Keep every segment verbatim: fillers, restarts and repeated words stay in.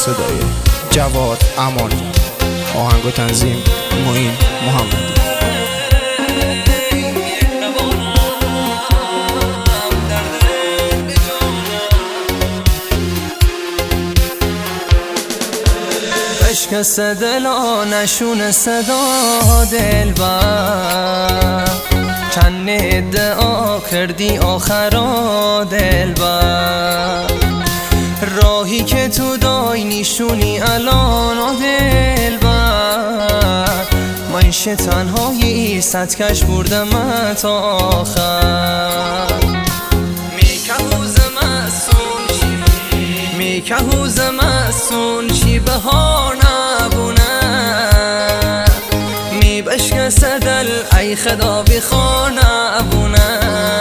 صدای جواد امان، آهنگ و تنظیم معین محمدی. بشکست دلا نشون صدا دلبر، چند ادعا کردی آخرا دلبر، راهی که تو دای نشونی الان دلبر، من شه تنهایی صد کش بردم تا آخر. میکهوز مسون چی میکهوز مسون چی بهار نبونه، می بشکست دل ای خدا بخوار نبونه،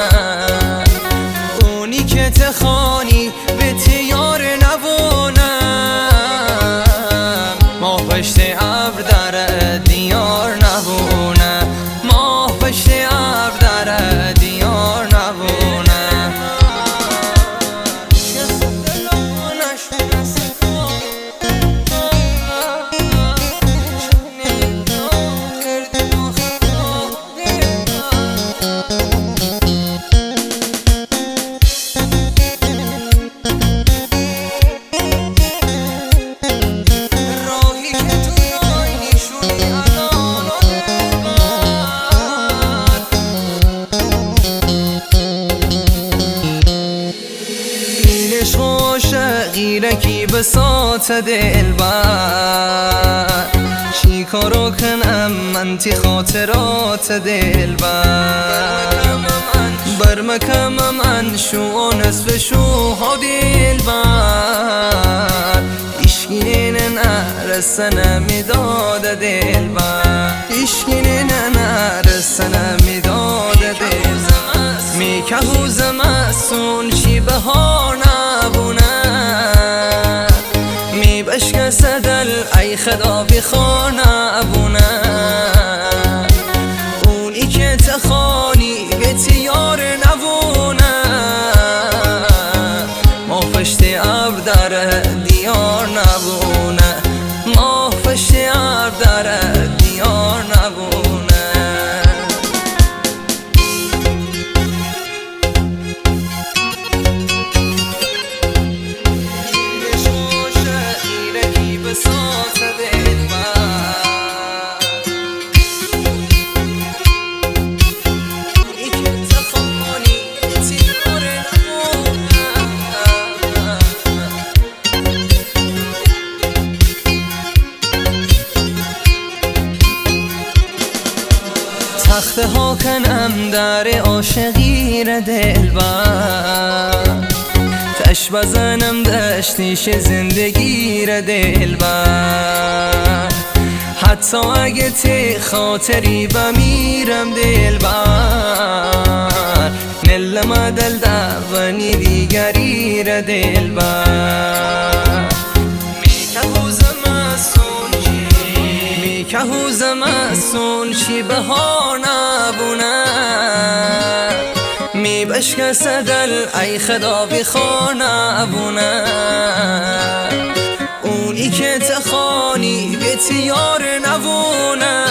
اونی که تخانی به تیار نبونه، ما پشت ابر در دیار نبونه، ما پشت ابر در دیار نبونه. غیرکی بساط دلبر، چی کارو کنم من تی خاطرات دلبر، برمکم من شو نصف شو ها دلبر، اشکین نرسن میداد دلبر، اشکین نرسن میداد دلبر. میکهوز مسون چی بهار نبونه، می بشکست دل ای خدا بخوار نبونه، اونی که تخانی به تیار نبونه، ما پشت ابر در دیار نبونه، ما پشت ابر در دیار نبونه. تخته ها کنم در عاشقی را دلبر، تش بزنم دشتیش زندگی را دلبر، حتی اگه تی خاطری بمیرم دلبر، نلما دل دوانی دیگری را دلبر. میکهوز مسون چی میکهوز مسون چی بهار نبونه، می بشکست دل ای خدا بخوار نبونه، اونی که تخانی به تیار نبونه،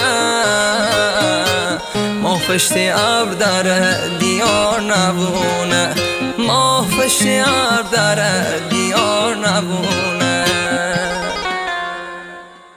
ما پشت ابر در دیار نبونه، ما پشت ابر در دیار